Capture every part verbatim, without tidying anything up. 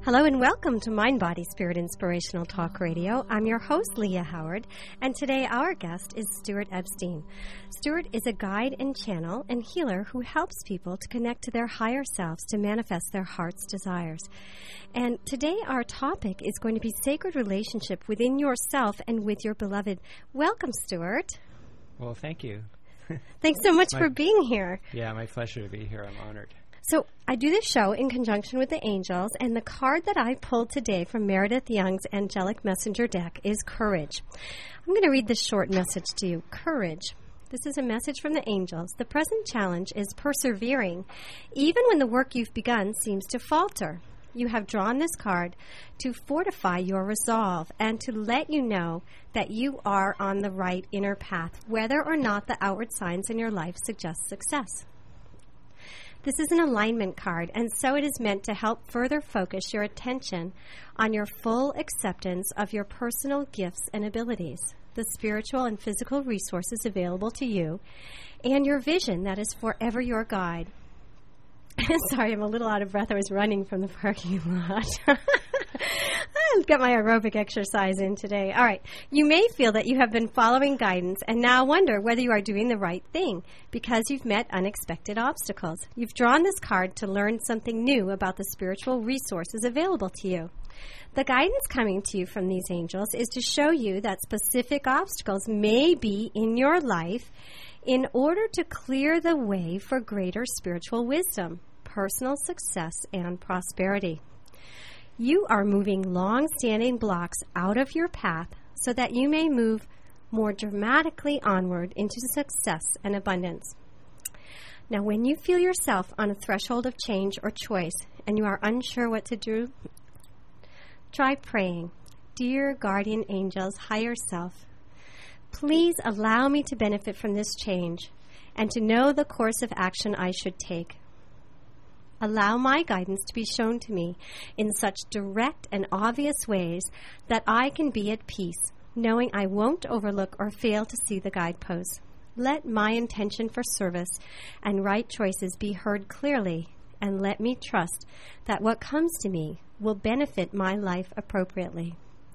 Hello and welcome to Mind, Body, Spirit Inspirational Talk Radio. I'm your host, Leah Howard, and today our guest is Stuart Epstein. Stuart is a guide and channel and healer who helps people to connect to their higher selves to manifest their heart's desires. And today our topic is going to be sacred relationship within yourself and with your beloved. Welcome, Stuart. Well, thank you. Thanks so much my, for being here. Yeah, my pleasure to be here. I'm honored. So I do this show in conjunction with the angels, and the card that I pulled today from Meredith Young's Angelic Messenger deck is Courage. I'm going to read this short message to you. Courage. This is a message from the angels. The present challenge is persevering, even when the work you've begun seems to falter. You have drawn this card to fortify your resolve and to let you know that you are on the right inner path, whether or not the outward signs in your life suggest success. This is an alignment card, and so it is meant to help further focus your attention on your full acceptance of your personal gifts and abilities, the spiritual and physical resources available to you, and your vision that is forever your guide. Sorry, I'm a little out of breath. I was running from the parking lot. I'll get my aerobic exercise in today. All right. You may feel that you have been following guidance and now wonder whether you are doing the right thing because you've met unexpected obstacles. You've drawn this card to learn something new about the spiritual resources available to you. The guidance coming to you from these angels is to show you that specific obstacles may be in your life in order to clear the way for greater spiritual wisdom, personal success, and prosperity. You are moving long-standing blocks out of your path so that you may move more dramatically onward into success and abundance. Now, when you feel yourself on a threshold of change or choice and you are unsure what to do, try praying, "Dear guardian angels, higher self, please allow me to benefit from this change and to know the course of action I should take. Allow my guidance to be shown to me in such direct and obvious ways that I can be at peace, knowing I won't overlook or fail to see the guideposts. Let my intention for service and right choices be heard clearly, and let me trust that what comes to me will benefit my life appropriately."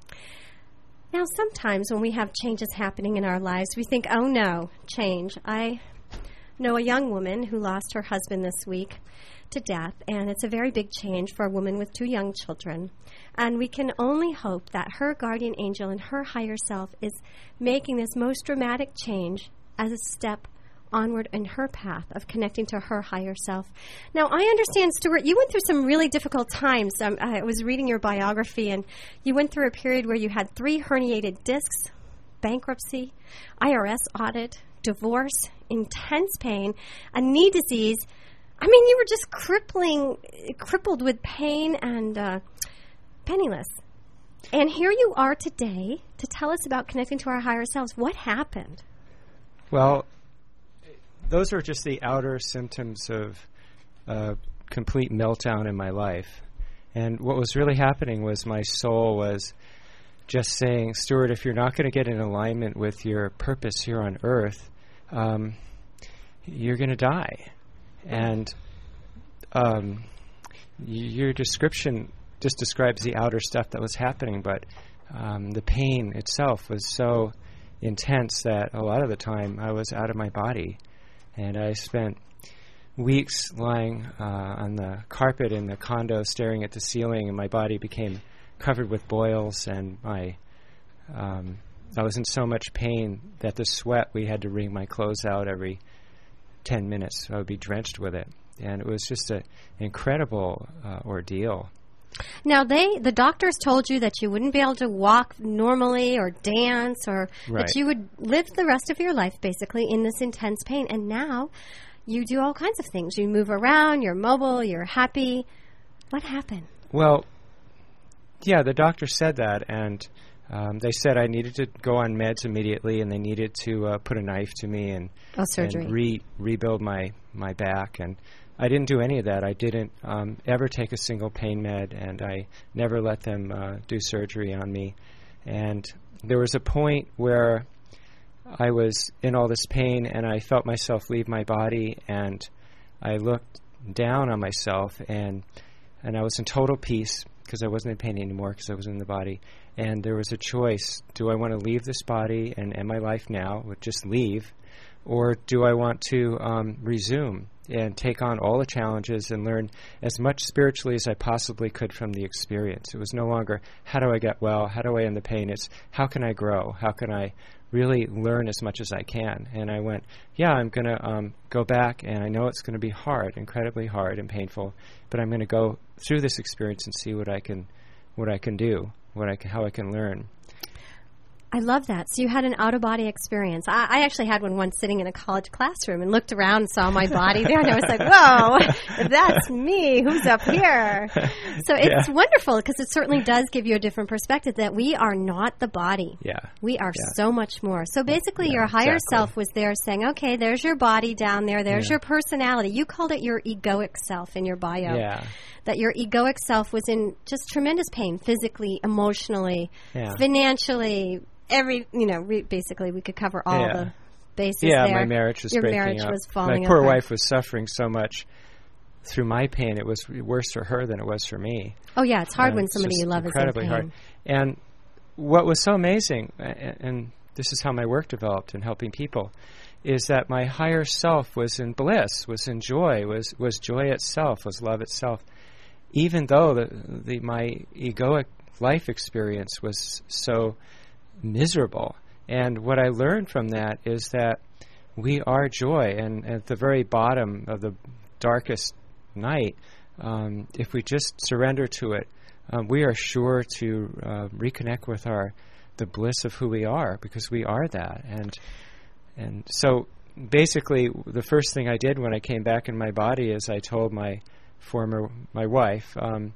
Now, sometimes when we have changes happening in our lives, we think, oh no, change. I know a young woman who lost her husband this week to death, and it's a very big change for a woman with two young children. And we can only hope that her guardian angel and her higher self is making this most dramatic change as a step onward in her path of connecting to her higher self. Now, I understand, Stuart, you went through some really difficult times. Um, I was reading your biography, and you went through a period where you had three herniated discs, bankruptcy, I R S audit, divorce, intense pain, a knee disease. I mean, you were just crippling, crippled with pain and uh, penniless. And here you are today to tell us about connecting to our higher selves. What happened? Well, those were just the outer symptoms of a complete meltdown in my life. And what was really happening was my soul was just saying, Stuart, if you're not going to get in alignment with your purpose here on earth, um, you're going to die. And um, y- your description just describes the outer stuff that was happening, but um, the pain itself was so intense that a lot of the time I was out of my body. And I spent weeks lying uh, on the carpet in the condo staring at the ceiling, and my body became covered with boils, and my um, I was in so much pain that the sweat, we had to wring my clothes out every ten minutes. I would be drenched with it. And it was just an incredible uh, ordeal. Now, they the doctors told you that you wouldn't be able to walk normally or dance, or Right. that you would live the rest of your life basically in this intense pain. And now you do all kinds of things. You move around, you're mobile, you're happy. What happened? Well, yeah, the doctor said that, and um, they said I needed to go on meds immediately, and they needed to uh, put a knife to me and, Oh, surgery. and re- rebuild my, my back. And I didn't do any of that. I didn't um, ever take a single pain med, and I never let them uh, do surgery on me. And there was a point where I was in all this pain, and I felt myself leave my body, and I looked down on myself, and and I was in total peace, because I wasn't in pain anymore because I was in the body. And there was a choice. Do I want to leave this body and end my life now, would just leave, or do I want to um, resume and take on all the challenges and learn as much spiritually as I possibly could from the experience? It was no longer, how do I get well? How do I end the pain? It's, how can I grow? How can I really learn as much as I can? And I went, yeah, I'm going to um, go back, and I know it's going to be hard, incredibly hard and painful, but I'm going to go through this experience and see what I can, what I can do, what I can, how I can learn. I love that. So you had an out-of-body experience. I, I actually had one once sitting in a college classroom and looked around and saw my body there, and I was like, whoa, that's me. Who's up here? So it's yeah. wonderful because it certainly does give you a different perspective that we are not the body. Yeah. We are yeah. so much more. So basically yeah, your higher exactly. self was there saying, okay, there's your body down there. There's yeah. your personality. You called it your egoic self in your bio. Yeah. That your egoic self was in just tremendous pain, physically, emotionally, yeah. financially, every, you know, re- basically we could cover all yeah. the bases yeah, there. Yeah, my marriage was Your breaking marriage up. was falling My poor apart. wife was suffering so much through my pain. It was worse for her than it was for me. Oh, yeah, it's hard and when somebody you love is in pain. Incredibly hard. And what was so amazing, and, and this is how my work developed in helping people, is that my higher self was in bliss, was in joy, was, was joy itself, was love itself. Even though the, the my egoic life experience was so miserable. And what I learned from that is that we are joy, and at the very bottom of the darkest night, um, if we just surrender to it, um, we are sure to uh, reconnect with our the bliss of who we are, because we are that. And and so basically the first thing I did when I came back in my body is I told my former my wife, um,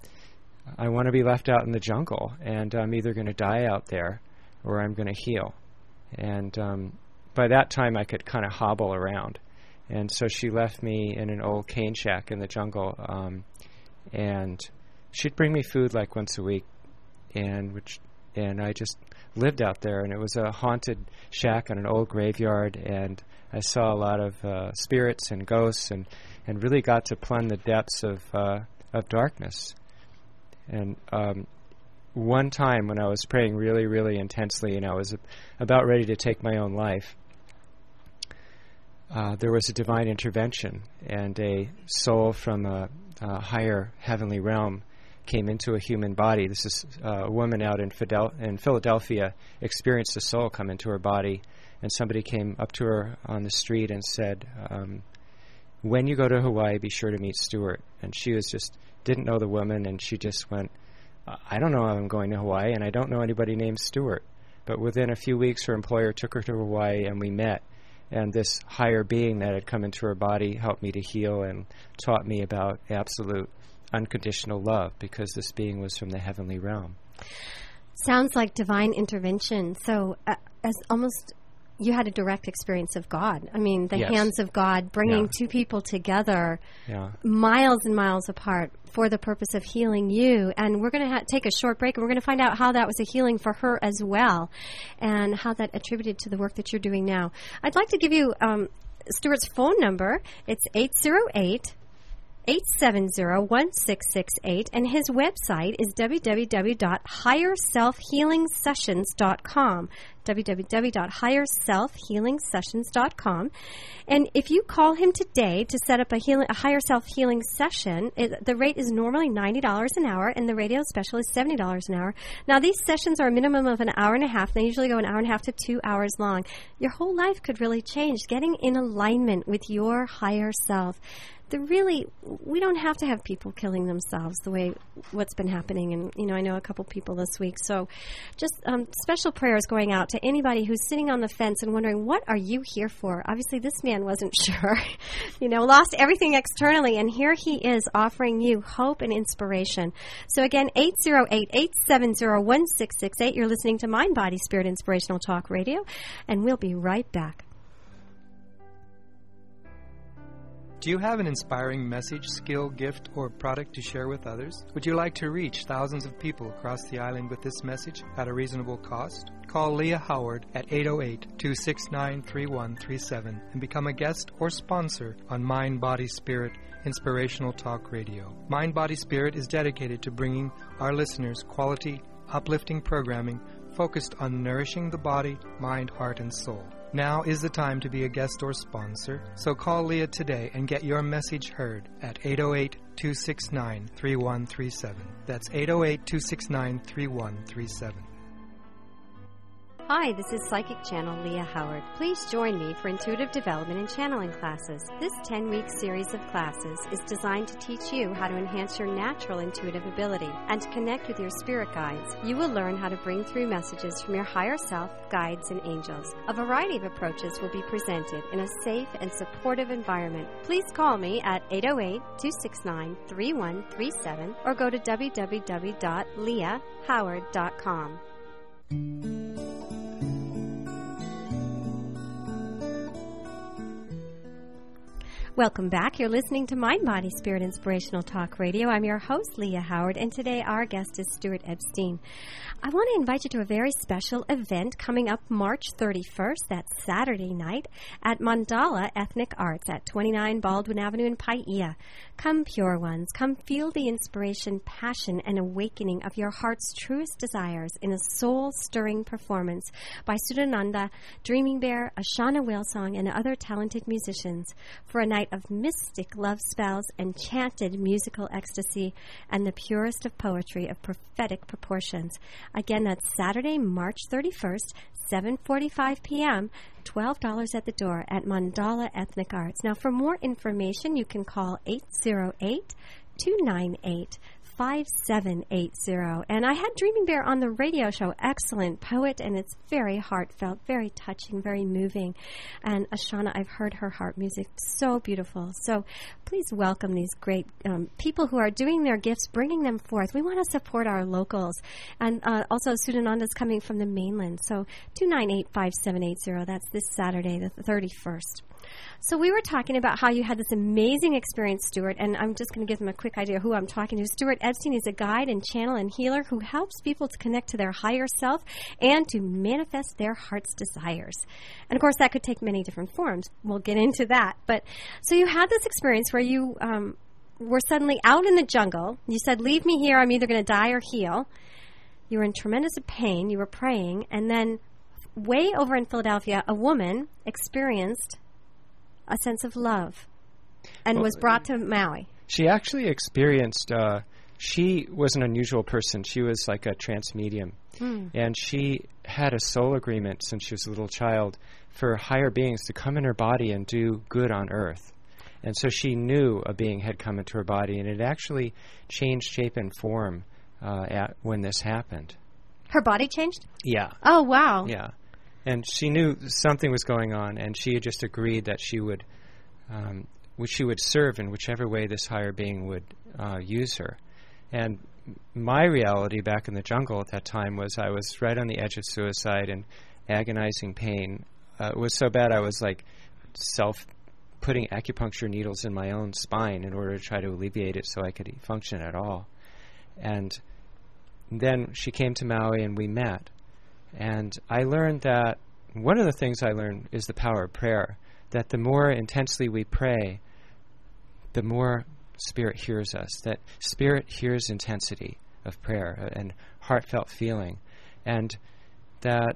I want to be left out in the jungle, and I'm either going to die out there or I'm going to heal. And um, by that time I could kind of hobble around. And so she left me in an old cane shack in the jungle, um, and she'd bring me food like once a week, and which and I just lived out there. And it was a haunted shack on an old graveyard, and I saw a lot of uh, spirits and ghosts, and, and really got to plumb the depths of uh, of darkness. And um, one time when I was praying really, really intensely, and I was about ready to take my own life, uh, there was a divine intervention, and a soul from a, a higher heavenly realm came into a human body. This is uh, a woman out in, Fidel- in Philadelphia experienced a soul come into her body, and somebody came up to her on the street and said, um, when you go to Hawaii, be sure to meet Stuart. And she was just didn't know the woman, and she just went, I don't know how I'm going to Hawaii, and I don't know anybody named Stuart. But within a few weeks, her employer took her to Hawaii, and we met. And this higher being that had come into her body helped me to heal and taught me about absolute unconditional love, because this being was from the heavenly realm. Sounds like divine intervention. So uh, as almost you had a direct experience of God. I mean, the yes. hands of God bringing yeah. two people together yeah. miles and miles apart for the purpose of healing you. And we're going to ha- take a short break, and we're going to find out how that was a healing for her as well, and how that attributed to the work that you're doing now. I'd like to give you um, Stuart's phone number. It's eight zero eight, eight seven zero, one six six eight, and his website is w w w dot higher self healing sessions dot com, w w w dot higher self healing sessions dot com. And if you call him today to set up a, healing, a higher self-healing session, it, the rate is normally ninety dollars an hour, and the radio special is seventy dollars an hour. Now, these sessions are a minimum of an hour and a half. They usually go an hour and a half to two hours long. Your whole life could really change, getting in alignment with your higher self. The really, we don't have to have people killing themselves the way what's been happening. And, you know, I know a couple people this week. So just um, special prayers going out to anybody who's sitting on the fence and wondering, what are you here for? Obviously, this man wasn't sure, you know, lost everything externally. And here he is offering you hope and inspiration. So again, eight zero eight, eight seven zero, one six six eight. You're listening to Mind, Body, Spirit, Inspirational Talk Radio. And we'll be right back. Do you have an inspiring message, skill, gift, or product to share with others? Would you like to reach thousands of people across the island with this message at a reasonable cost? Call Leah Howard at eight oh eight, two six nine, three one three seven and become a guest or sponsor on Mind, Body, Spirit Inspirational Talk Radio. Mind, Body, Spirit is dedicated to bringing our listeners quality, uplifting programming focused on nourishing the body, mind, heart, and soul. Now is the time to be a guest or sponsor, so call Leah today and get your message heard at eight oh eight, two six nine, three one three seven. That's eight oh eight, two six nine, three one three seven. Hi, this is Psychic Channel Leah Howard. Please join me for Intuitive Development and Channeling classes. This ten-week series of classes is designed to teach you how to enhance your natural intuitive ability and to connect with your spirit guides. You will learn how to bring through messages from your higher self, guides, and angels. A variety of approaches will be presented in a safe and supportive environment. Please call me at eight oh eight, two six nine, three one three seven or go to w w w dot leah howard dot com. Welcome back. You're listening to Mind, Body, Spirit Inspirational Talk Radio. I'm your host, Leah Howard, and today our guest is Stuart Epstein. I want to invite you to a very special event coming up March thirty-first, that's Saturday night, at Mandala Ethnic Arts at twenty-nine Baldwin Avenue in Paia. Come, pure ones. Come feel the inspiration, passion, and awakening of your heart's truest desires in a soul-stirring performance by Sudananda, Dreaming Bear, Ashana Whalesong, and other talented musicians for a night of mystic love spells, enchanted musical ecstasy, and the purest of poetry of prophetic proportions. Again, that's Saturday, March thirty-first, seven forty-five p.m., twelve dollars at the door at Mandala Ethnic Arts. Now, for more information, you can call eight oh eight, two nine eight, five seven eight zero. And I had Dreaming Bear on the radio show. Excellent poet, and it's very heartfelt, very touching, very moving. And Ashana, I've heard her harp music, so beautiful. So please welcome these great um, people who are doing their gifts, bringing them forth. We want to support our locals. And uh, also, Sudananda's coming from the mainland. So two nine eight, five seven eight zero. That's this Saturday, the thirty-first. So we were talking about how you had this amazing experience, Stuart, and I'm just going to give them a quick idea who I'm talking to. Stuart Epstein is a guide and channel and healer who helps people to connect to their higher self and to manifest their heart's desires. And, of course, that could take many different forms. We'll get into that. But so you had this experience where you um, were suddenly out in the jungle. You said, leave me here. I'm either going to die or heal. You were in tremendous pain. You were praying. And then way over in Philadelphia, a woman experienced a sense of love and well, was brought to Maui. She actually experienced, uh, she was an unusual person. She was like a trance medium. Mm. And she had a soul agreement since she was a little child for higher beings to come in her body and do good on earth. And so she knew a being had come into her body, and it actually changed shape and form uh, at when this happened. Her body changed? Yeah. Oh, wow. Yeah. And she knew something was going on, and she had just agreed that she would, um, which she would serve in whichever way this higher being would uh, use her. And my reality back in the jungle at that time was I was right on the edge of suicide and agonizing pain. Uh, it was so bad I was like self putting acupuncture needles in my own spine in order to try to alleviate it so I could function at all. And then she came to Maui and we met. And I learned that one of the things I learned is the power of prayer, that the more intensely we pray, the more Spirit hears us, that Spirit hears intensity of prayer and heartfelt feeling, and that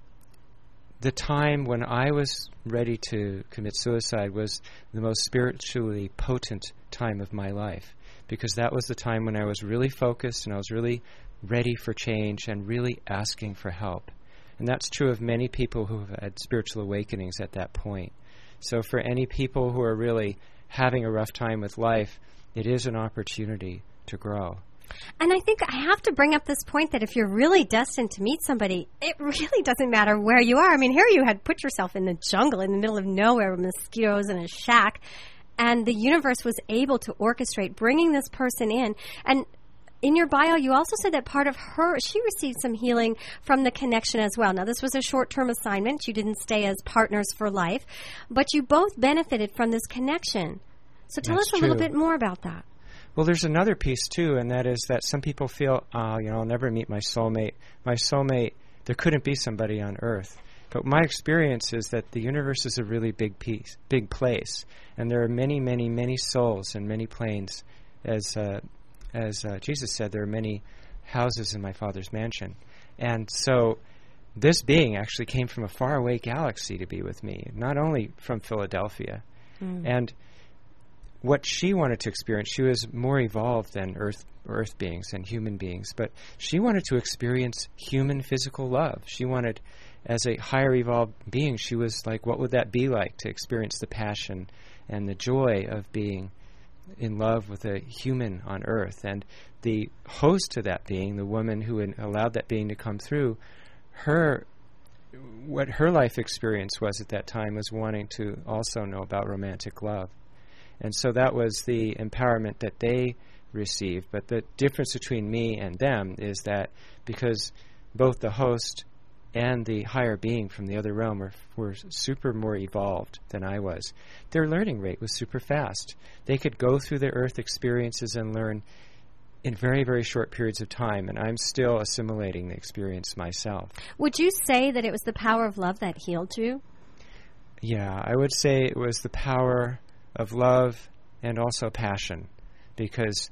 the time when I was ready to commit suicide was the most spiritually potent time of my life, because that was the time when I was really focused and I was really ready for change and really asking for help. And that's true of many people who have had spiritual awakenings at that point. So for any people who are really having a rough time with life, it is an opportunity to grow. And I think I have to bring up this point that if you're really destined to meet somebody, it really doesn't matter where you are. I mean, here you had put yourself in the jungle in the middle of nowhere with mosquitoes in a shack, and the universe was able to orchestrate bringing this person in. And in your bio, you also said that part of her, she received some healing from the connection as well. Now, this was a short-term assignment. You didn't stay as partners for life, but you both benefited from this connection. So tell That's us a little true. bit more about that. Well, there's another piece, too, and that is that some people feel, oh, you know, I'll never meet my soulmate. My soulmate, there couldn't be somebody on Earth. But my experience is that the universe is a really big piece, big place, and there are many, many, many souls and many planes. As uh, as uh, Jesus said, there are many houses in my Father's mansion. And so this being actually came from a faraway galaxy to be with me, not only from Philadelphia. Mm. And what she wanted to experience, she was more evolved than earth earth beings and human beings, but she wanted to experience human physical love. She wanted, as a higher evolved being, she was like, what would that be like to experience the passion and the joy of being in love with a human on earth? And the host to that being, the woman who had allowed that being to come through, her what her life experience was at that time was wanting to also know about romantic love. And so that was the empowerment that they received. But the difference between me and them is that because both the host and the higher being from the other realm were, were super more evolved than I was, their learning rate was super fast. They could go through their earth experiences and learn in very, very short periods of time, and I'm still assimilating the experience myself. Would you say that it was the power of love that healed you? Yeah, I would say it was the power of love and also passion, because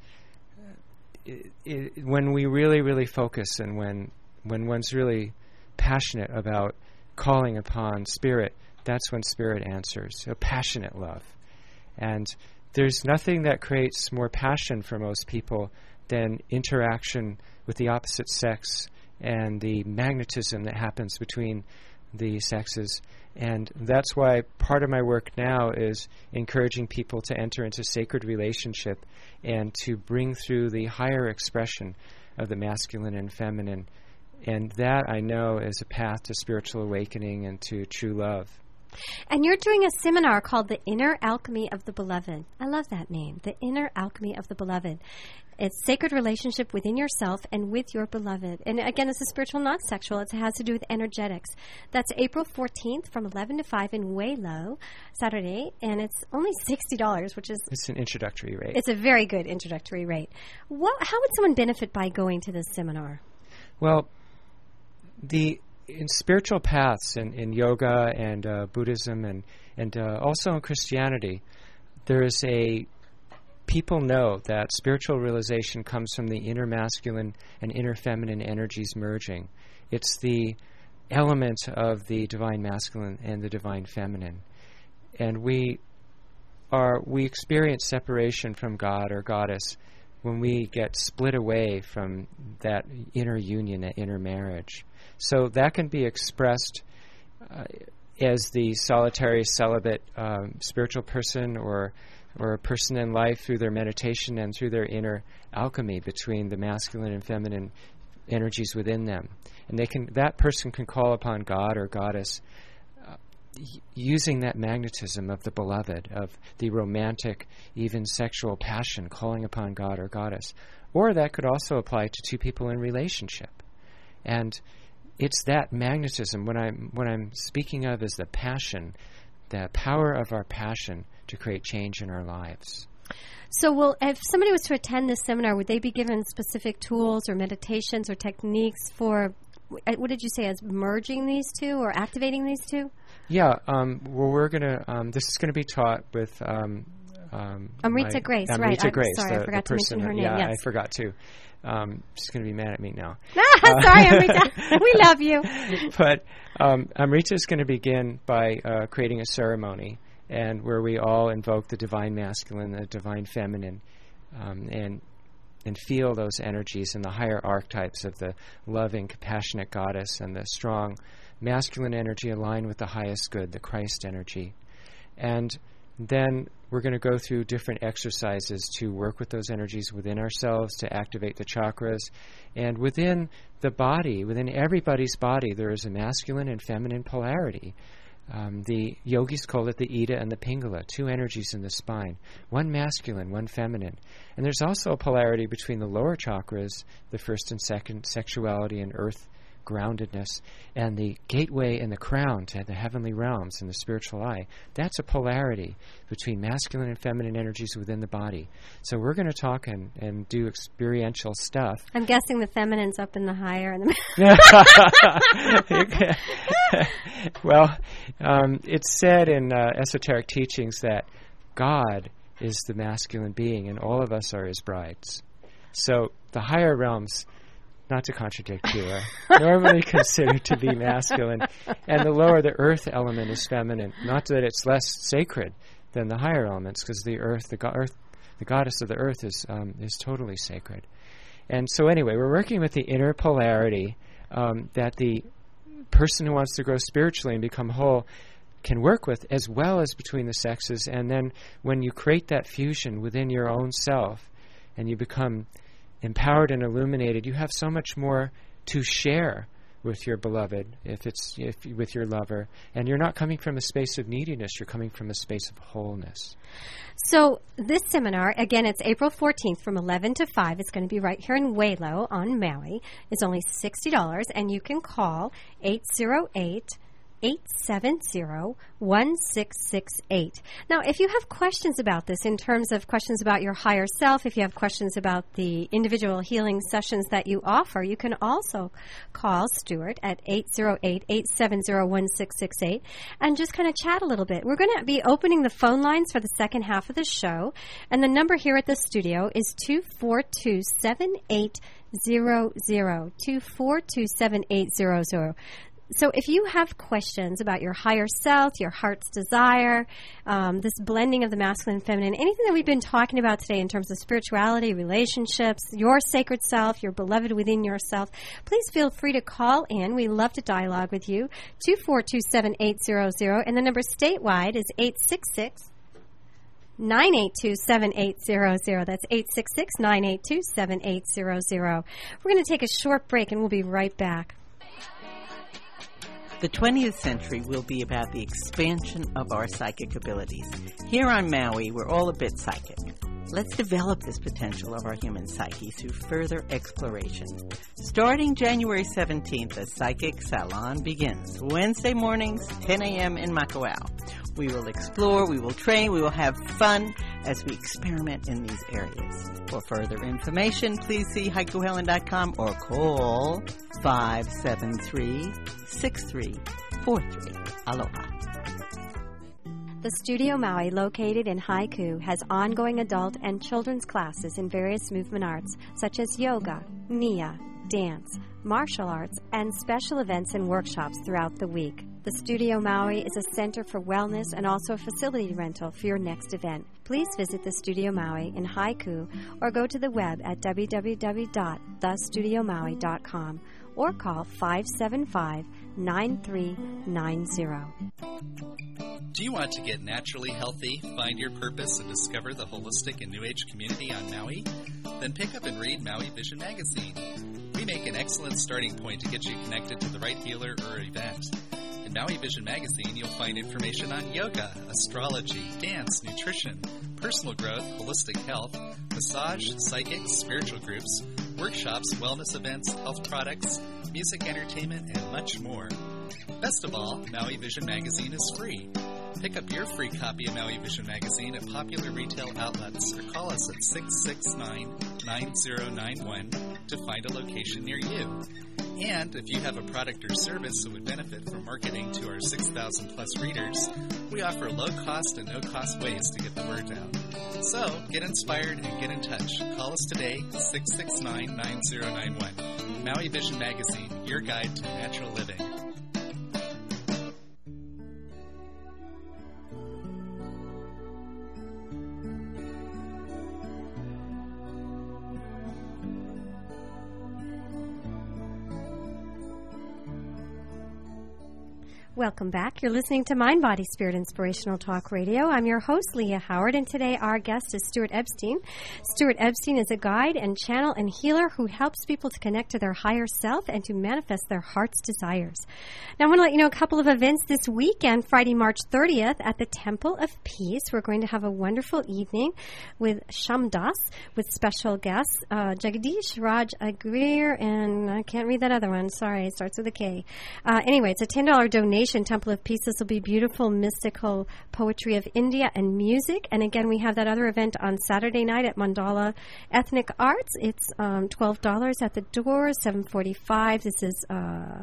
it, it, when we really, really focus and when when one's really passionate about calling upon Spirit, that's when Spirit answers, a passionate love. And there's nothing that creates more passion for most people than interaction with the opposite sex and the magnetism that happens between the sexes. And that's why part of my work now is encouraging people to enter into sacred relationship and to bring through the higher expression of the masculine and feminine. And that, I know, is a path to spiritual awakening and to true love. And you're doing a seminar called The Inner Alchemy of the Beloved. I love that name, The Inner Alchemy of the Beloved. It's sacred relationship within yourself and with your beloved. And again, this is spiritual, not sexual. It has to do with energetics. That's April fourteenth from eleven to five in Waylow, Saturday. And it's only sixty dollars, which is... It's an introductory rate. It's a very good introductory rate. What, how would someone benefit by going to this seminar? Well, the... in spiritual paths, in, in yoga and uh, Buddhism and and uh, also in Christianity, there is a people know that spiritual realization comes from the inner masculine and inner feminine energies merging. It's the element of the divine masculine and the divine feminine, and we are we experience separation from God or Goddess when we get split away from that inner union, that inner marriage. So that can be expressed uh, as the solitary, celibate um, spiritual person or or a person in life through their meditation and through their inner alchemy between the masculine and feminine energies within them. And they can that person can call upon God or Goddess uh, y- using that magnetism of the beloved, of the romantic, even sexual passion, calling upon God or Goddess. Or that could also apply to two people in relationship. And it's that magnetism. What I'm what I'm speaking of is the passion, the power of our passion to create change in our lives. So, well, if somebody was to attend this seminar, would they be given specific tools or meditations or techniques for, what did you say, as merging these two or activating these two? Yeah. Um, well, we're gonna. Um, this is going to be taught with. Um, um, Amrita my, Grace, Amrita right? I'm Grace, sorry, the, I forgot the to mention her name. Yeah, yes. I forgot to. Um, she's going to be mad at me now. Ah, sorry, Amrita. We love you. But um, Amrita is going to begin by uh, creating a ceremony, and where we all invoke the divine masculine, the divine feminine, um, and and feel those energies in the higher archetypes of the loving, compassionate goddess and the strong masculine energy aligned with the highest good, the Christ energy. And then we're going to go through different exercises to work with those energies within ourselves, to activate the chakras. And within the body, within everybody's body, there is a masculine and feminine polarity. Um, the yogis call it the Ida and the Pingala, two energies in the spine, one masculine, one feminine. And there's also a polarity between the lower chakras, the first and second, sexuality and earth groundedness, and the gateway and the crown to the heavenly realms and the spiritual eye. That's a polarity between masculine and feminine energies within the body. So we're going to talk and, and do experiential stuff. I'm guessing the feminine's up in the higher and the Well, um, it's said in uh, esoteric teachings that God is the masculine being and all of us are his brides. So the higher realms, not to contradict you, are normally considered to be masculine, and the lower, the earth element, is feminine. Not that it's less sacred than the higher elements, because the earth, the, go- earth, the goddess of the earth is um, is totally sacred. And so anyway, we're working with the inner polarity um, that the person who wants to grow spiritually and become whole can work with, as well as between the sexes. And then when you create that fusion within your own self and you become empowered and illuminated, you have so much more to share with your beloved, if it's if with your lover. And you're not coming from a space of neediness, you're coming from a space of wholeness. So this seminar, again, it's April fourteenth from eleven to five. It's going to be right here in Waylo on Maui. It's only sixty dollars, and you can call eight zero eight, eight seven zero, one six six eight. Now, if you have questions about this, in terms of questions about your higher self, if you have questions about the individual healing sessions that you offer, you can also call Stuart at eight zero eight, eight seven zero, one six six eight and just kind of chat a little bit. We're going to be opening the phone lines for the second half of the show, and the number here at the studio is two four two, seven eight zero zero, two four two, seven eight zero zero. So if you have questions about your higher self, your heart's desire, um, this blending of the masculine and feminine, anything that we've been talking about today in terms of spirituality, relationships, your sacred self, your beloved within yourself, please feel free to call in. We love to dialogue with you. two four two, seven eight zero zero. And the number statewide is eight six six, nine eight two, seven eight zero zero. That's eight six six, nine eight two, seven eight zero zero. We're going to take a short break and we'll be right back. The twentieth century will be about the expansion of our psychic abilities. Here on Maui, we're all a bit psychic. Let's develop this potential of our human psyche through further exploration. Starting January seventeenth, the Psychic Salon begins. Wednesday mornings, ten a.m. in Makawao. We will explore, we will train, we will have fun as we experiment in these areas. For further information, please see haiku helen dot com or call five seven three, six three four three. Aloha. The Studio Maui, located in Haiku, has ongoing adult and children's classes in various movement arts, such as yoga, nia, dance, martial arts, and special events and workshops throughout the week. The Studio Maui is a center for wellness and also a facility rental for your next event. Please visit the Studio Maui in Haiku or go to the web at w w w dot the studio maui dot com or call five seven five, nine three nine zero. Do you want to get naturally healthy, find your purpose, and discover the holistic and New Age community on Maui? Then pick up and read Maui Vision Magazine. We make an excellent starting point to get you connected to the right healer or event. In Maui Vision Magazine, you'll find information on yoga, astrology, dance, nutrition, personal growth, holistic health, massage, psychic, spiritual groups, workshops, wellness events, health products, music entertainment, and much more. Best of all, Maui Vision Magazine is free. Pick up your free copy of Maui Vision Magazine at popular retail outlets or call us at six six nine, nine zero nine one to find a location near you. And if you have a product or service that would benefit from marketing to our six thousand plus readers, we offer low-cost and no-cost ways to get the word out. So, get inspired and get in touch. Call us today, six six nine, nine zero nine one. Maui Vision Magazine, your guide to natural living. Welcome back. You're listening to Mind, Body, Spirit Inspirational Talk Radio. I'm your host, Leah Howard, and today our guest is Stuart Epstein. Stuart Epstein is a guide and channel and healer who helps people to connect to their higher self and to manifest their heart's desires. Now, I want to let you know a couple of events this weekend. Friday, March thirtieth at the Temple of Peace. We're going to have a wonderful evening with Shamdas, with special guests, uh, Jagadish, Raj Agrir, and I can't read that other one. Sorry, it starts with a K. Uh, anyway, it's a ten dollars donation. Temple of Peace. This will be beautiful, mystical poetry of India and music. And again, we have that other event on Saturday night at Mandala Ethnic Arts. It's um, twelve dollars at the door, seven forty-five. This is uh,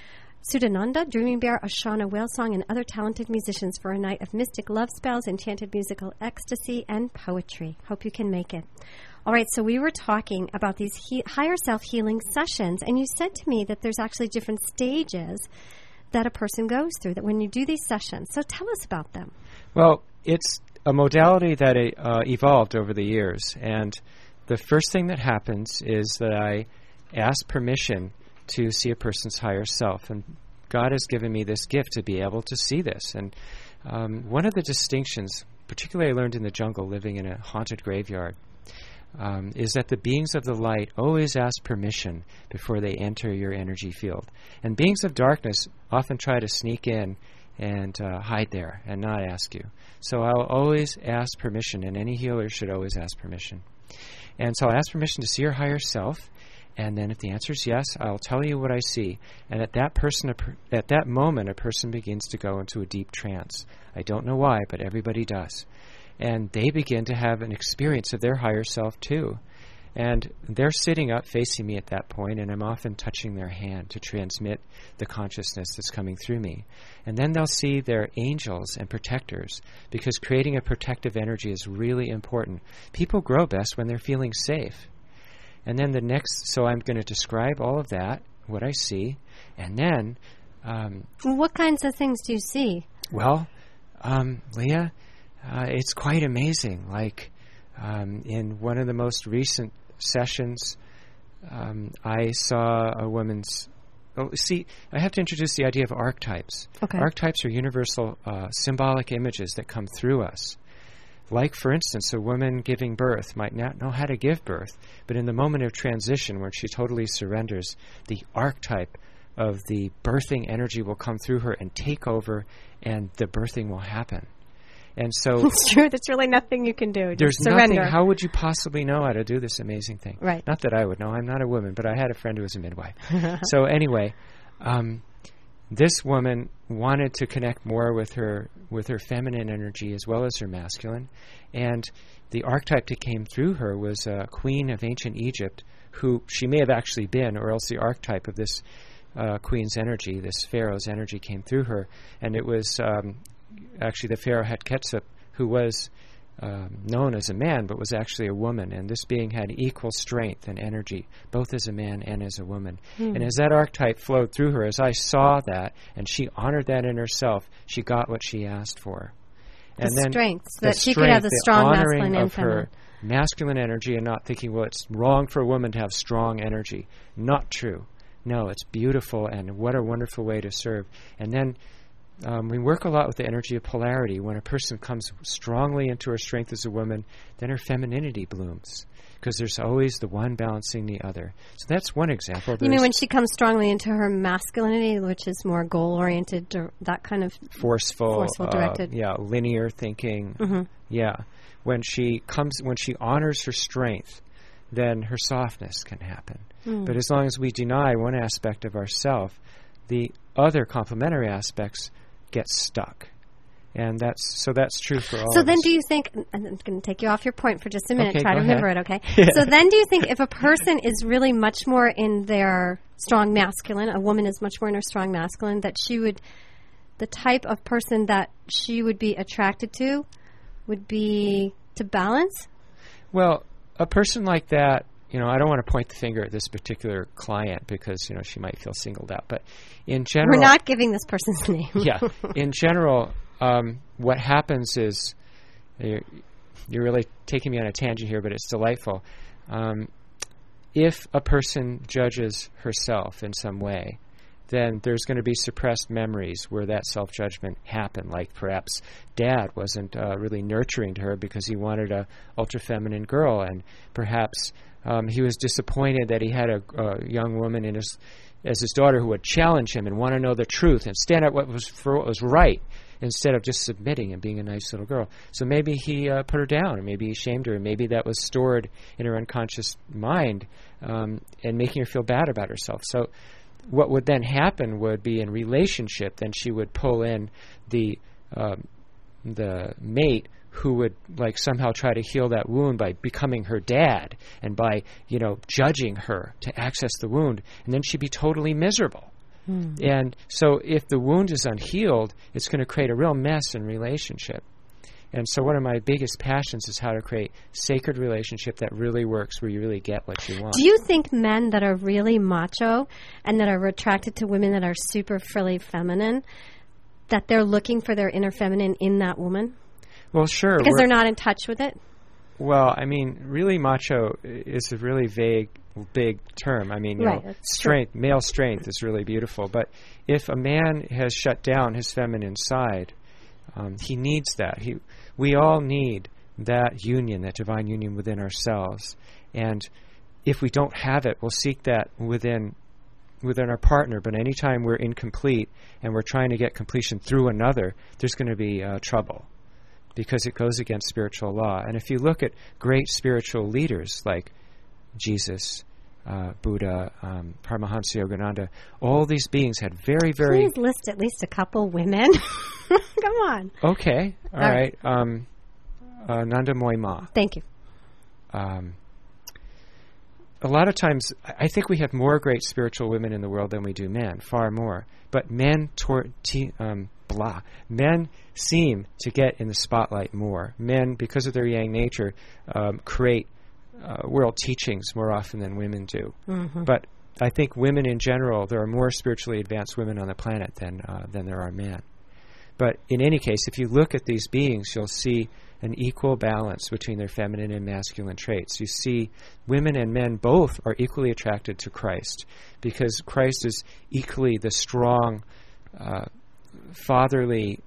Sudananda, Dreaming Bear, Ashana, Whale Song, and other talented musicians for a night of mystic love spells, enchanted musical ecstasy, and poetry. Hope you can make it. All right, so we were talking about these he- higher self-healing sessions, and you said to me that there's actually different stages that a person goes through, that when you do these sessions. So tell us about them. Well, it's a modality that uh, evolved over the years. And the first thing that happens is that I ask permission to see a person's higher self. And God has given me this gift to be able to see this. And um, one of the distinctions, particularly I learned in the jungle living in a haunted graveyard, Um, is that the beings of the light always ask permission before they enter your energy field. And beings of darkness often try to sneak in and uh, hide there and not ask you. So I'll always ask permission, and any healer should always ask permission. And so I'll ask permission to see your higher self, and then if the answer is yes, I'll tell you what I see. And at that person, at that moment, a person begins to go into a deep trance. I don't know why, but everybody does. And they begin to have an experience of their higher self too. And they're sitting up facing me at that point, and I'm often touching their hand to transmit the consciousness that's coming through me. And then they'll see their angels and protectors, because creating a protective energy is really important. People grow best when they're feeling safe. And then the next, so I'm going to describe all of that, what I see, and then... Um, what kinds of things do you see? Well, um, Leah... Uh, it's quite amazing. Like um, in one of the most recent sessions, um, I saw a woman's... Oh, see, I have to introduce the idea of archetypes. Okay. Archetypes are universal uh, symbolic images that come through us. Like, for instance, a woman giving birth might not know how to give birth, but in the moment of transition when she totally surrenders, the archetype of the birthing energy will come through her and take over, and the birthing will happen. And so it's true. There's really nothing you can do. Just there's surrender. nothing. How would you possibly know how to do this amazing thing? Right. Not that I would know. I'm not a woman, but I had a friend who was a midwife. So anyway, um, this woman wanted to connect more with her with her feminine energy as well as her masculine, and the archetype that came through her was a queen of ancient Egypt, who she may have actually been, or else the archetype of this uh, queen's energy, this pharaoh's energy, came through her, and it was. Um, Actually, the Pharaoh Hatshepsut, who was um, known as a man, but was actually a woman. And this being had equal strength and energy, both as a man and as a woman. Mm. And as that archetype flowed through her, as I saw that, and she honored that in herself, she got what she asked for. And the then strength, so the that she strength, could have the strong the masculine honoring and of feminine. her masculine energy, and not thinking, well, it's wrong for a woman to have strong energy. Not true. No, it's beautiful, and what a wonderful way to serve. And then Um, we work a lot with the energy of polarity. When a person comes strongly into her strength as a woman, then her femininity blooms, because there's always the one balancing the other. So that's one example. You mean when she comes strongly into her masculinity, which is more goal-oriented, or that kind of forceful, forceful directed, uh, yeah, linear thinking. Mm-hmm. Yeah, when she comes, when she honors her strength, then her softness can happen. Mm. But as long as we deny one aspect of ourself, the other complementary aspects get stuck. And that's so that's true for all So of then us. do you think, and I'm going to take you off your point for just a minute, okay, try to ahead. remember it, okay? Yeah. So then do you think if a person is really much more in their strong masculine, a woman is much more in her strong masculine, that she would, the type of person that she would be attracted to would be to balance? Well, a person like that, you know, I don't want to point the finger at this particular client because, you know, she might feel singled out. But in general... We're not giving this person's name. Yeah. In general, um, what happens is... You're, you're really taking me on a tangent here, but it's delightful. Um, if a person judges herself in some way, then there's going to be suppressed memories where that self-judgment happened. Like perhaps dad wasn't uh, really nurturing to her because he wanted a ultra-feminine girl, and perhaps um, he was disappointed that he had a, a young woman in his, as his daughter who would challenge him and want to know the truth and stand up what was for what was right, instead of just submitting and being a nice little girl. So maybe he uh, put her down, or maybe he shamed her, and maybe that was stored in her unconscious mind um, and making her feel bad about herself. So what would then happen would be in relationship, then she would pull in the uh, the mate who would like somehow try to heal that wound by becoming her dad and by, you know, judging her to access the wound, and then she'd be totally miserable. Mm. And so if the wound is unhealed, it's going to create a real mess in relationship. And so one of my biggest passions is how to create sacred relationship that really works, where you really get what you want. Do you think men that are really macho and that are attracted to women that are super frilly feminine, that they're looking for their inner feminine in that woman? Well, sure. Because they're not in touch with it? Well, I mean, really macho is a really vague, big term. I mean, you right, know, strength, true. Male strength is really beautiful. But if a man has shut down his feminine side, um, he needs that. He, we all need that union, that divine union within ourselves. And if we don't have it, we'll seek that within within our partner. But anytime we're incomplete and we're trying to get completion through another, there's going to be uh, trouble, because it goes against spiritual law. And if you look at great spiritual leaders like Jesus, uh, Buddha, um, Paramahansa Yogananda, all these beings had very, very... Please list at least a couple women. Come on. Okay. All, all right. right. Um, uh, Nanda Moy Ma. Thank you. Um, a lot of times, I think we have more great spiritual women in the world than we do men, far more. But men... Tor- t- um, blah. Men seem to get in the spotlight more. Men, because of their yang nature, um, create uh, world teachings more often than women do. Mm-hmm. But I think women in general, there are more spiritually advanced women on the planet than uh, than there are men. But in any case, if you look at these beings, you'll see an equal balance between their feminine and masculine traits. You see women and men both are equally attracted to Christ, because Christ is equally the strong, uh, fatherly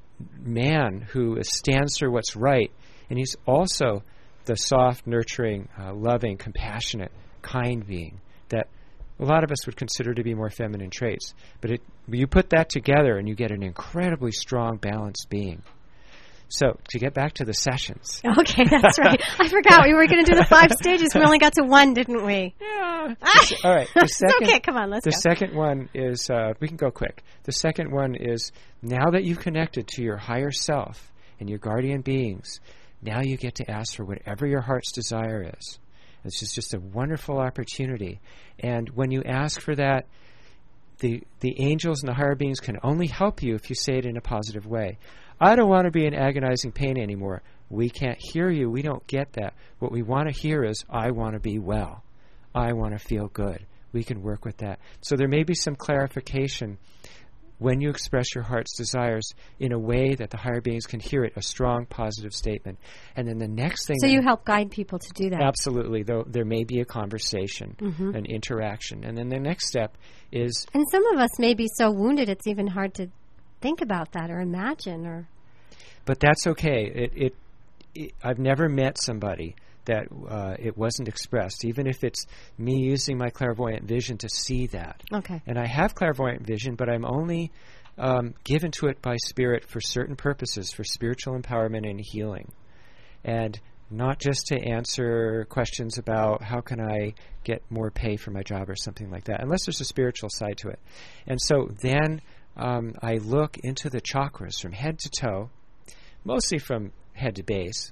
man who stands for what's right, and he's also the soft, nurturing, uh, loving, compassionate, kind being that a lot of us would consider to be more feminine traits. But it, you put that together and you get an incredibly strong, balanced being. So, to get back to the sessions. Okay, that's right. I forgot we were going to do the five stages. We only got to one, didn't we? Yeah. All right. The second, okay, come on, let's the go. The second one is, uh, we can go quick. The second one is, now that you've connected to your higher self and your guardian beings, now you get to ask for whatever your heart's desire is. This is just a wonderful opportunity. And when you ask for that, the the angels and the higher beings can only help you if you say it in a positive way. I don't want to be in agonizing pain anymore. We can't hear you. We don't get that. What we want to hear is, I want to be well. I want to feel good. We can work with that. So there may be some clarification when you express your heart's desires in a way that the higher beings can hear it, a strong, positive statement. And then the next thing... So you help guide people to do that? Absolutely. Though there may be a conversation, mm-hmm. an interaction. And then the next step is... And some of us may be so wounded it's even hard to think about that or imagine. or. But that's okay. It, it, it I've never met somebody that uh, it wasn't expressed, even if it's me using my clairvoyant vision to see that. Okay. And I have clairvoyant vision, but I'm only um, given to it by Spirit for certain purposes, for spiritual empowerment and healing. And not just to answer questions about how can I get more pay for my job or something like that, unless there's a spiritual side to it. And so then um, I look into the chakras from head to toe, mostly from head to base,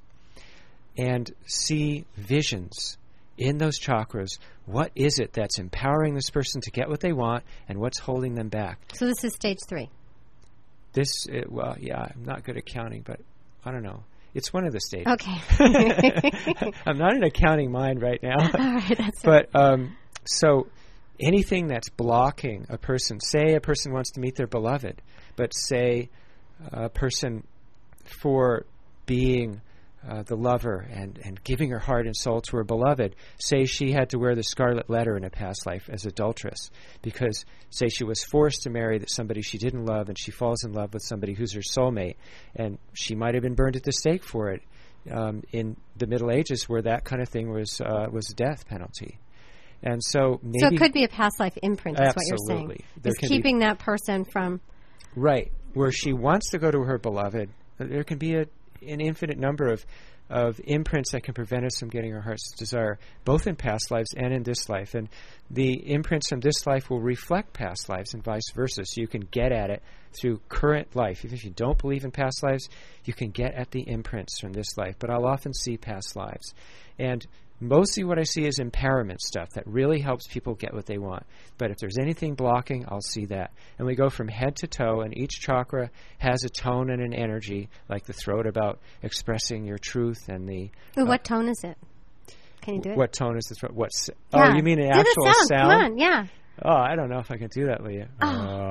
and see visions in those chakras. What is it that's empowering this person to get what they want, and what's holding them back? So this is stage three. This, uh, well, yeah, I'm not good at counting, but I don't know. It's one of the stages. Okay. I'm not in a counting mind right now. All right, that's But um, so anything that's blocking a person, say a person wants to meet their beloved, but say a person for being uh, the lover and, and giving her heart and soul to her beloved, say she had to wear the scarlet letter in a past life as adulteress because, say, she was forced to marry somebody she didn't love and she falls in love with somebody who's her soulmate, and she might have been burned at the stake for it um, in the Middle Ages where that kind of thing was uh, was a death penalty. And so maybe... So it could be a past life imprint, is absolutely. what you're saying. There It's can keeping be, that person from... Right. Where she wants to go to her beloved, there can be a, an infinite number of, of imprints that can prevent us from getting our heart's desire, both in past lives and in this life. And the imprints in this life will reflect past lives and vice versa. So you can get at it through current life. Even if you don't believe in past lives, you can get at the imprints from this life. But I'll often see past lives. And mostly what I see is empowerment stuff that really helps people get what they want. But if there's anything blocking, I'll see that. And we go from head to toe, and each chakra has a tone and an energy, like the throat about expressing your truth and the... Ooh, uh, what tone is it? Can you do it? What tone is the throat? What's, Yeah. Oh, you mean an Do the actual sound. sound? Come on, yeah. Oh, I don't know if I can do that, Leah. Oh.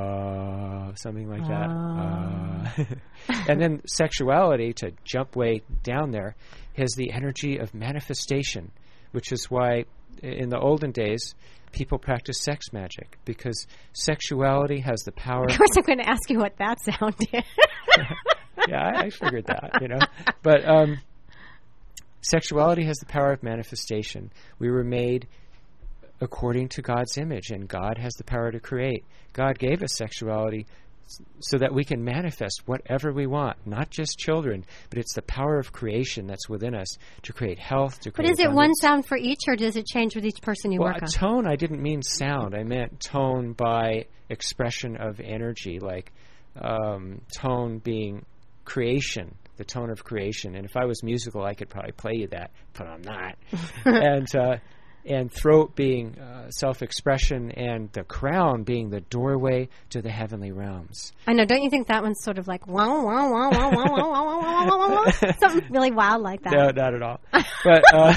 Uh, something like that. Oh. Uh, and then sexuality, to jump way down there, has the energy of manifestation, which is why in the olden days people practice sex magic, because sexuality has the power. Of course, I'm going to ask you what that sound is. Yeah, I, I figured that, you know. But um, sexuality has the power of manifestation. We were made according to God's image, and God has the power to create. God gave us sexuality so that we can manifest whatever we want, not just children, but it's the power of creation that's within us to create health, to create But is it one abundance. sound for each, or does it change with each person you Well, work on? tone, I didn't mean sound. I meant tone by expression of energy, like um, tone being creation, the tone of creation. And if I was musical, I could probably play you that, but I'm not. and uh, and throat being uh, self-expression, and the crown being the doorway to the heavenly realms. I know. Don't you think that one's sort of like wow, wow, wow, wow, wow, wow, wow, wow, wow, wow, wow, wow? Something really wild like that? No, not at all. But uh,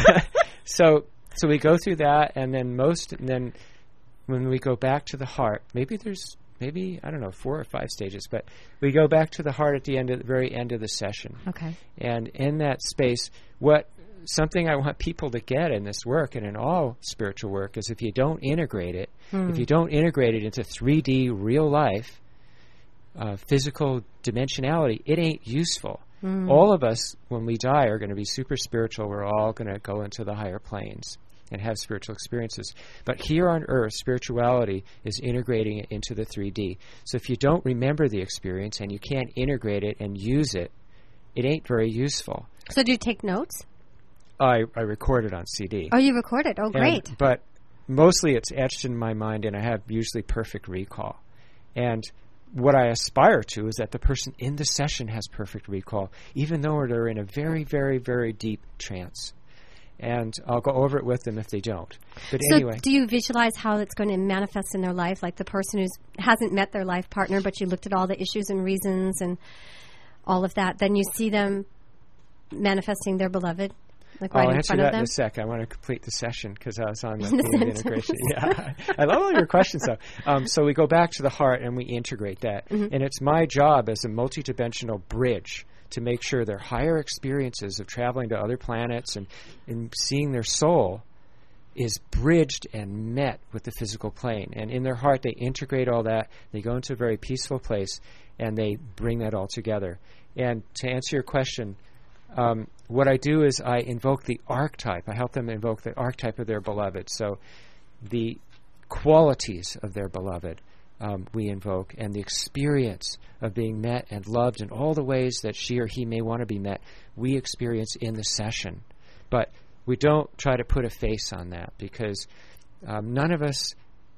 so so we go through that, and then most, and then when we go back to the heart, maybe there's maybe I don't know four or five stages, but we go back to the heart at the end, of the very end of the session. Okay. And in that space, what something I want people to get in this work and in all spiritual work is if you don't integrate it, Hmm. if you don't integrate it into three D real life, uh, physical dimensionality, it ain't useful. Hmm. All of us, when we die, are going to be super spiritual. We're all going to go into the higher planes and have spiritual experiences. But here on Earth, spirituality is integrating it into the three D. So if you don't remember the experience and you can't integrate it and use it, it ain't very useful. So do you take notes? I, I record it on C D. Oh, you recorded. Oh, great. And, but mostly it's etched in my mind, and I have usually perfect recall. And what I aspire to is that the person in the session has perfect recall, even though they're in a very, very, very deep trance. And I'll go over it with them if they don't. But So anyway. do you visualize how it's going to manifest in their life, like the person who hasn't met their life partner, but you looked at all the issues and reasons and all of that, then you see them manifesting their beloved? Like right I'll in answer front that of them? in a sec. I want to complete the session because I was on the The theme of sentence. integration. Yeah, I love all your questions, though. Um, so we go back to the heart and we integrate that. Mm-hmm. And it's my job as a multidimensional bridge to make sure their higher experiences of traveling to other planets and, and seeing their soul is bridged and met with the physical plane. And in their heart, they integrate all that. They go into a very peaceful place, and they bring that all together. And to answer your question, um, what I do is I invoke the archetype. I help them invoke the archetype of their beloved. So the qualities of their beloved um, we invoke, and the experience of being met and loved in all the ways that she or he may want to be met, we experience in the session. But we don't try to put a face on that, because um, none of us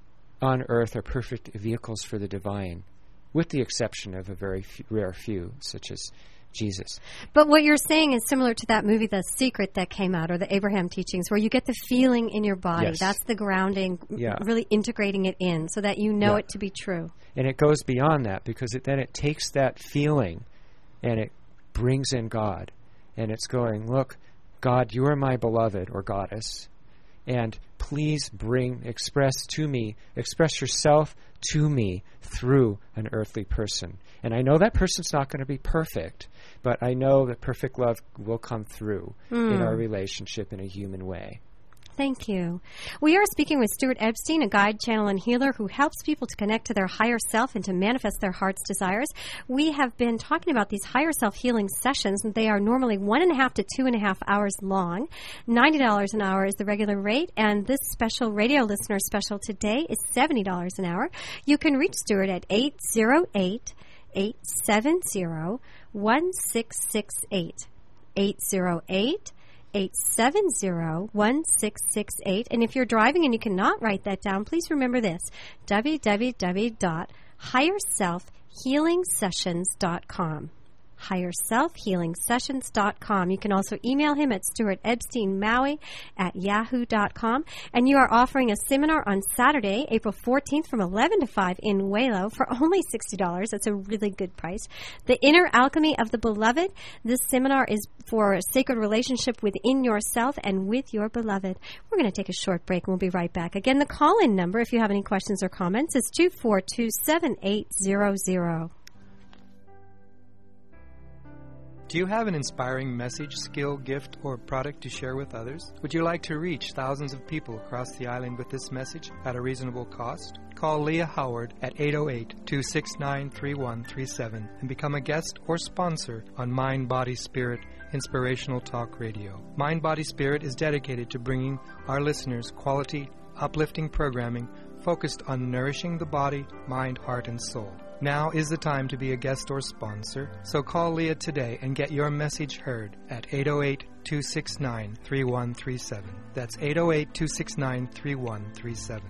on earth are perfect vehicles for the divine, with the exception of a very few, rare few, such as Jesus. But what you're saying is similar to that movie, The Secret, that came out, or the Abraham Teachings, where you get the feeling in your body. Yes. That's the grounding, Yeah. really integrating it in so that you know Yeah. it to be true. And it goes beyond that, because it, then it takes that feeling and it brings in God. And it's going, look, God, you are my beloved, or goddess, And please bring, express to me, express yourself to me through an earthly person. And I know that person's not going to be perfect, but I know that perfect love will come through mm. in our relationship in a human way. Thank you. We are speaking with Stuart Epstein, a guide, channel, and healer who helps people to connect to their higher self and to manifest their heart's desires. We have been talking about these higher self healing sessions, and they are normally one and a half to two and a half hours long. ninety dollars an hour is the regular rate, and this special radio listener special today is seventy dollars an hour. You can reach Stuart at eight zero eight, eight seven zero, one six six eight. eight zero eight, eight seven zero, one six six eight. And if you're driving and you cannot write that down, please remember this, w w w dot higher self healing sessions dot com. higher self healing sessions dot com. You can also email him at stuart epstein maui at yahoo dot com. And you are offering a seminar on Saturday, April fourteenth from eleven to five in Waylo for only sixty dollars. That's a really good price. The Inner Alchemy of the Beloved. This seminar is for a sacred relationship within yourself and with your beloved. We're going to take a short break and we'll be right back. Again, the call-in number, if you have any questions or comments, is two four two, seven eight zero zero. Do you have an inspiring message, skill, gift, or product to share with others? Would you like to reach thousands of people across the island with this message at a reasonable cost? Call Leah Howard at eight oh eight, two six nine, three one three seven and become a guest or sponsor on Mind, Body, Spirit Inspirational Talk Radio. Mind, Body, Spirit is dedicated to bringing our listeners quality, uplifting programming focused on nourishing the body, mind, heart, and soul. Now is the time to be a guest or sponsor, so call Leah today and get your message heard at eight oh eight, two six nine, three one three seven. That's eight oh eight, two six nine, three one three seven.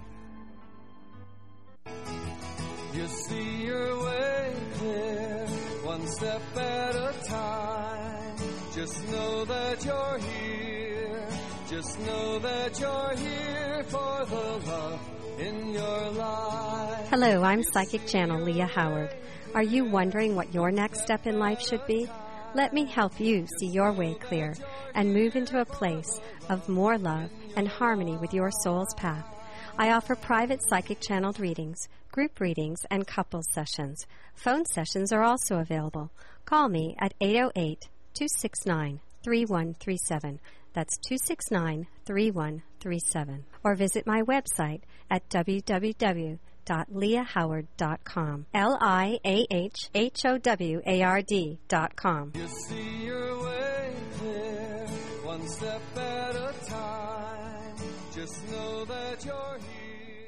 You see your way clear, one step at a time. Just know that you're here. Just know that you're here for the love in your life. Hello, I'm Psychic Channel Leah Howard. Are you wondering what your next step in life should be? Let me help you see your way clear and move into a place of more love and harmony with your soul's path. I offer private psychic channeled readings, group readings, and couples sessions. Phone sessions are also available. Call me at eight oh eight, two six nine, three one three seven. That's two six nine, three one three seven. Or visit my website at w w w dot leah howard dot com. L I A H H O W A R D dot com. You see your way clear, one step at a time. Just know that you're here.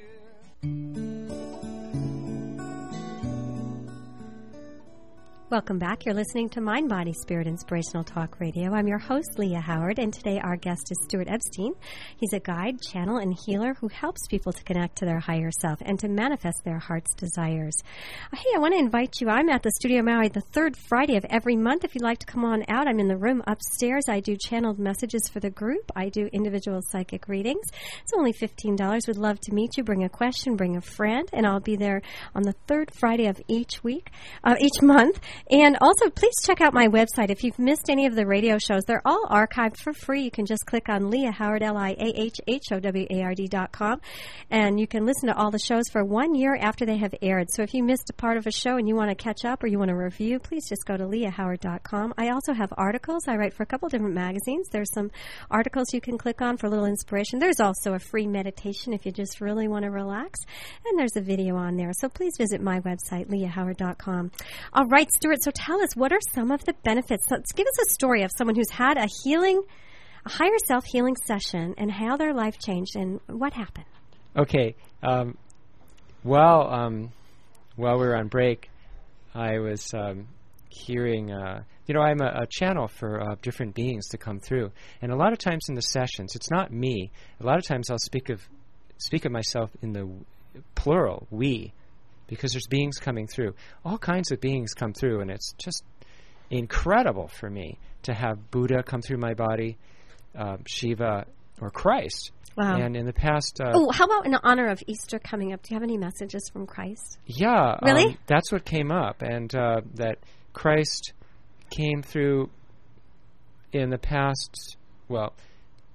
Welcome back. You're listening to Mind, Body, Spirit Inspirational Talk Radio. I'm your host, Leah Howard, and today our guest is Stuart Epstein. He's a guide, channel, and healer who helps people to connect to their higher self and to manifest their heart's desires. Hey, I want to invite you. I'm at the Studio Maui the third Friday of every month. If you'd like to come on out, I'm in the room upstairs. I do channeled messages for the group. I do individual psychic readings. It's only fifteen dollars. Would love to meet you. Bring a question, bring a friend, and I'll be there on the third Friday of each week, uh, each month. And also, please check out my website. If you've missed any of the radio shows, they're all archived for free. You can just click on Leah Howard, L I A H H O W A R D dot com, and you can listen to all the shows for one year after they have aired. So if you missed a part of a show and you want to catch up or you want to review, please just go to leah howard dot com. I also have articles. I write for a couple different magazines. There's some articles you can click on for a little inspiration. There's also a free meditation if you just really want to relax, and there's a video on there. So please visit my website, leah howard dot com. All right, Stuart, so tell us, what are some of the benefits? Let's give us a story of someone who's had a healing, a higher self-healing session and how their life changed and what happened. Okay. Um, while, um, while we were on break, I was um, hearing, uh, you know, I'm a, a channel for uh, different beings to come through. And a lot of times in the sessions, it's not me. A lot of times I'll speak of, speak of myself in the w- plural, we. Because there's beings coming through. All kinds of beings come through, and it's just incredible for me to have Buddha come through my body, uh, Shiva, or Christ. Wow. And in the past... Uh, oh, how about in honor of Easter coming up? Do you have any messages from Christ? Yeah. Really? Um, that's what came up, and uh, that Christ came through in the past... Well,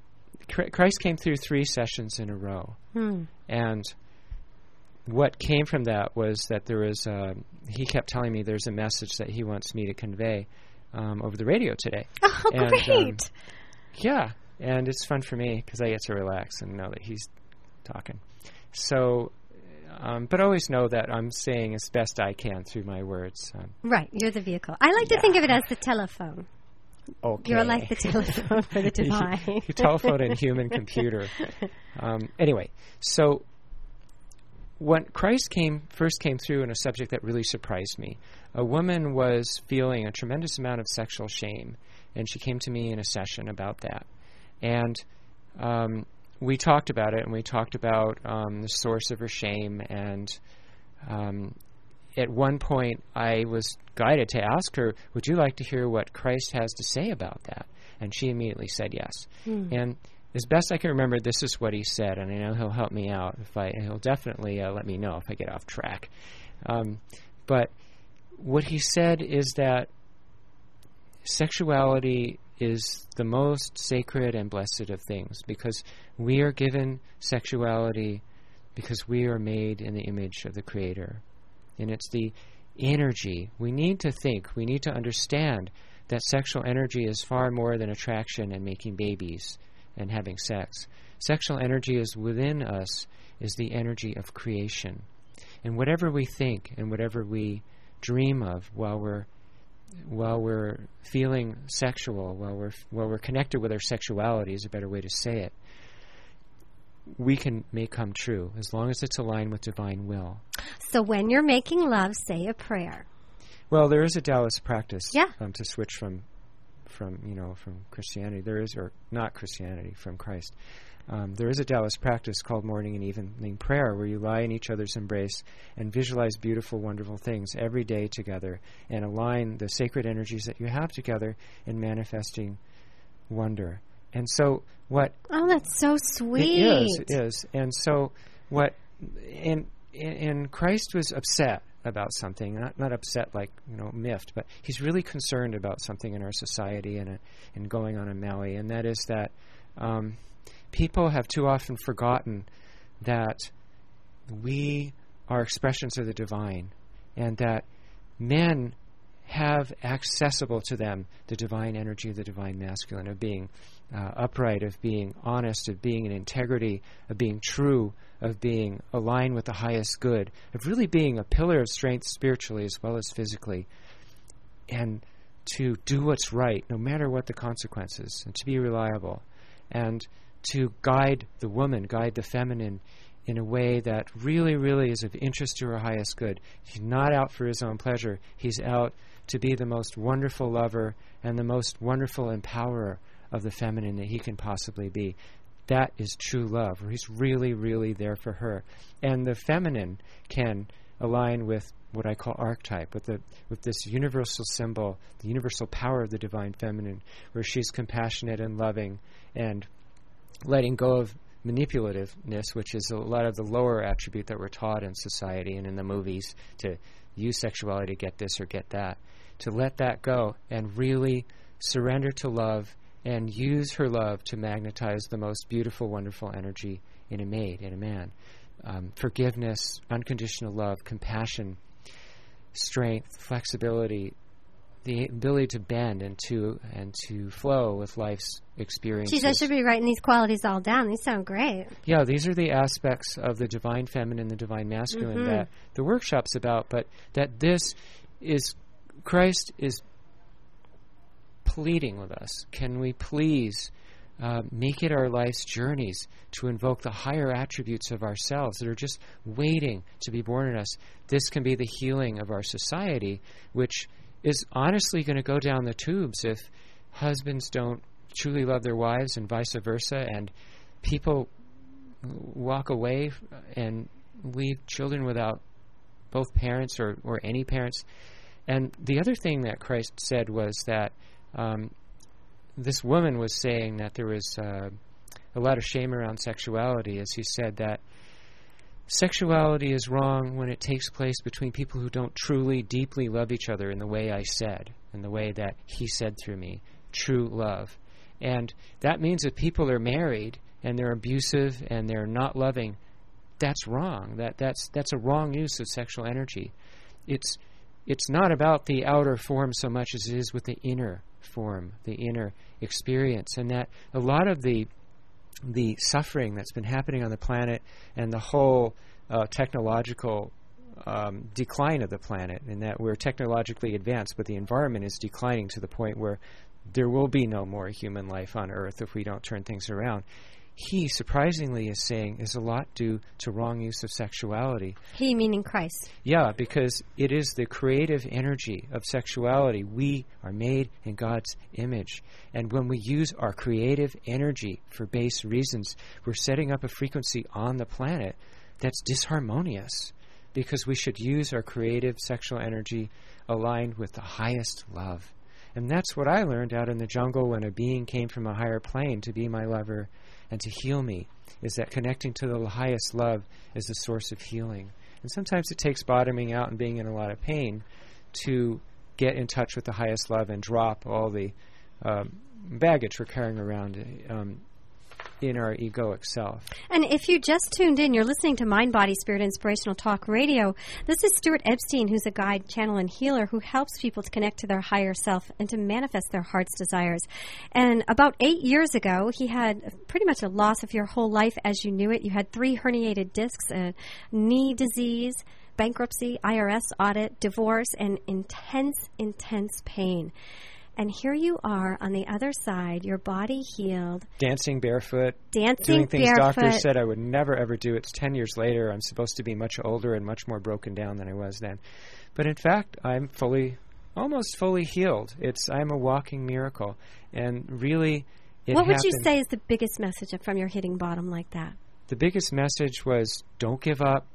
Chr- Christ came through three sessions in a row. Hmm. And what came from that was that there was, uh, he kept telling me there's a message that he wants me to convey um, over the radio today. Oh, and, great. Um, yeah, and it's fun for me because I get to relax and know that he's talking. So, um, but always know that I'm saying as best I can through my words. Um, Right, you're the vehicle. I like Yeah. to think of it as the telephone. okay. You're like the telephone for the divine. Telephone and human computer. Um, anyway, so when Christ came first came through in a subject that really surprised me, a woman was feeling a tremendous amount of sexual shame, and she came to me in a session about that. And um, we talked about it, and we talked about um, the source of her shame, and um, at one point I was guided to ask her, would you like to hear what Christ has to say about that? And she immediately said yes. Hmm. And as best I can remember, this is what he said, and I know he'll help me out. If I, he'll definitely uh, let me know if I get off track. Um, but what he said is that sexuality is the most sacred and blessed of things, because we are given sexuality because we are made in the image of the Creator. And it's the energy. We need to think, we need to understand that sexual energy is far more than attraction and making babies and having sex. Sexual energy is within us, is the energy of creation. And whatever we think and whatever we dream of while we're while we're feeling sexual, while we're while we're connected with our sexuality is a better way to say it, we can make come true as long as it's aligned with divine will. So when you're making love, say a prayer. Well, there is a Taoist practice Yeah. um, to switch from from you know from Christianity. There is, or not Christianity, from Christ. Um, there is a Taoist practice called morning and evening prayer, where you lie in each other's embrace and visualize beautiful, wonderful things every day together, and align the sacred energies that you have together in manifesting wonder. And so, what Oh, that's so sweet. it is, it is, and so what? And and Christ was upset about something, not not upset like you know miffed, but he's really concerned about something in our society and uh, and going on in Maui, and that is that. Um, People have too often forgotten that we are expressions of the divine, and that men have accessible to them the divine energy of the divine masculine, of being uh, upright, of being honest, of being in integrity, of being true, of being aligned with the highest good, of really being a pillar of strength spiritually as well as physically, and to do what's right no matter what the consequences, and to be reliable, and to guide the woman, guide the feminine in a way that really, really is of interest to her highest good. He's not out for his own pleasure. He's out to be the most wonderful lover and the most wonderful empowerer of the feminine that he can possibly be. That is true love, where he's really, really there for her. And the feminine can align with what I call archetype, with the with this universal symbol, the universal power of the divine feminine, where she's compassionate and loving and letting go of manipulativeness, which is a lot of the lower attribute that we're taught in society and in the movies, to use sexuality to get this or get that, to let that go and really surrender to love and use her love to magnetize the most beautiful, wonderful energy in a maid, in a man. Um, forgiveness, unconditional love, compassion, strength, flexibility, the ability to bend and to and to flow with life's experiences. Geez, I should be writing these qualities all down. These sound great. Yeah, these are the aspects of the divine feminine, the divine masculine Mm-hmm. that the workshop's about, but that this is, Christ is pleading with us. Can we please uh, make it our life's journeys to invoke the higher attributes of ourselves that are just waiting to be born in us? This can be the healing of our society, which is honestly going to go down the tubes if husbands don't truly love their wives and vice versa, and people walk away and leave children without both parents or, or any parents. And the other thing that Christ said was that um, this woman was saying that there was uh, a lot of shame around sexuality, as he said that sexuality is wrong when it takes place between people who don't truly, deeply love each other in the way I said, in the way that he said through me, true love. And that means if people are married and they're abusive and they're not loving, that's wrong. That that's that's a wrong use of sexual energy. It's it's not about the outer form so much as it is with the inner form, the inner experience, and that a lot of the the suffering that's been happening on the planet and the whole uh, technological um, decline of the planet, and that we're technologically advanced, but the environment is declining to the point where there will be no more human life on Earth if we don't turn things around. He, surprisingly, is saying is a lot due to wrong use of sexuality. He meaning Christ. Yeah, because it is the creative energy of sexuality. We are made in God's image. And when we use our creative energy for base reasons, we're setting up a frequency on the planet that's disharmonious, because we should use our creative sexual energy aligned with the highest love. And that's what I learned out in the jungle when a being came from a higher plane to be my lover and to heal me, is that connecting to the highest love is the source of healing. And sometimes it takes bottoming out and being in a lot of pain to get in touch with the highest love and drop all the um, baggage we're carrying around um, in our egoic self. And if you just tuned in, you're listening to Mind, Body, Spirit Inspirational Talk Radio. This is Stuart Epstein, who's a guide, channel, and healer who helps people to connect to their higher self and to manifest their heart's desires. And about eight years ago, he had pretty much a loss of your whole life as you knew it. You had three herniated discs, a knee disease, bankruptcy, I R S audit, divorce, and intense, intense pain. And here you are on the other side, your body healed. Dancing barefoot. Dancing doing things barefoot. doctors said I would never, ever do. It's ten years later. I'm supposed to be much older and much more broken down than I was then. But in fact, I'm fully, almost fully healed. It's I'm a walking miracle. And really, it What would you happened. say is the biggest message from your hitting bottom like that? The biggest message was don't give up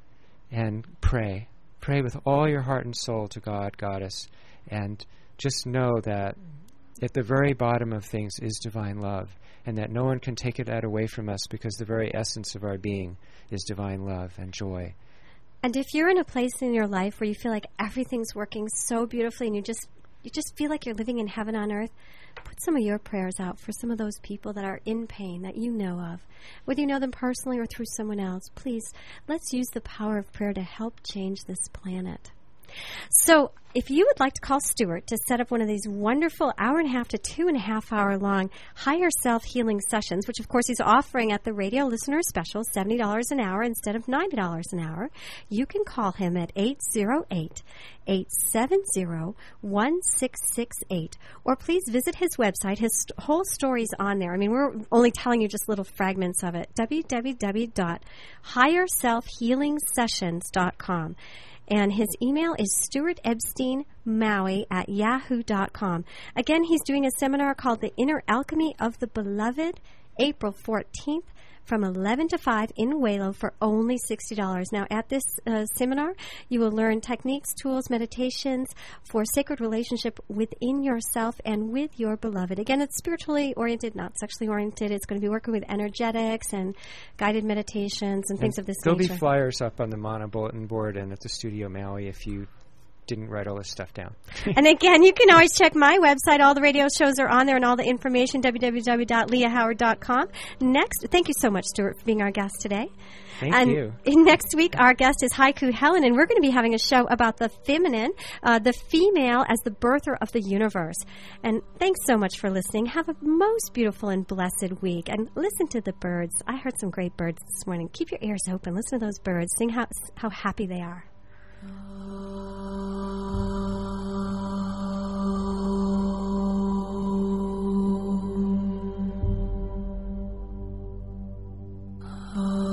and pray. Pray with all your heart and soul to God, Goddess, and just know that at the very bottom of things is divine love, and that no one can take it that away from us, because the very essence of our being is divine love and joy. And if you're in a place in your life where you feel like everything's working so beautifully and you just you just feel like you're living in heaven on earth, put some of your prayers out for some of those people that are in pain that you know of. Whether you know them personally or through someone else, please, let's use the power of prayer to help change this planet. So if you would like to call Stuart to set up one of these wonderful hour and a half to two and a half hour long higher self healing sessions, which of course he's offering at the radio listener special, seventy dollars an hour instead of ninety dollars an hour, you can call him at eight zero eight, eight seven zero, one six six eight, or please visit his website. His st- whole story's on there. I mean, we're only telling you just little fragments of it. w w w dot higher self healing sessions dot com. And his email is stuart epstein maui at yahoo dot com. Again, he's doing a seminar called The Inner Alchemy of the Beloved, April fourteenth, from eleven to five in Waylo for only sixty dollars. Now, at this uh, seminar, you will learn techniques, tools, meditations for sacred relationship within yourself and with your beloved. Again, it's spiritually oriented, not sexually oriented. It's going to be working with energetics and guided meditations and, and things of this there'll nature. There'll be flyers up on the Mono Bulletin board and at the Studio Maui if you didn't write all this stuff down. And again, you can always check my website. All the radio shows are on there and all the information, w w w dot leah howard dot com. Next, thank you so much, Stuart, for being our guest today. Thank and you. Next week, our guest is Haiku Helen, and we're going to be having a show about the feminine, uh, the female as the birther of the universe. And thanks so much for listening. Have a most beautiful and blessed week. And listen to the birds. I heard some great birds this morning. Keep your ears open. Listen to those birds. Sing how, how happy they are. Oh.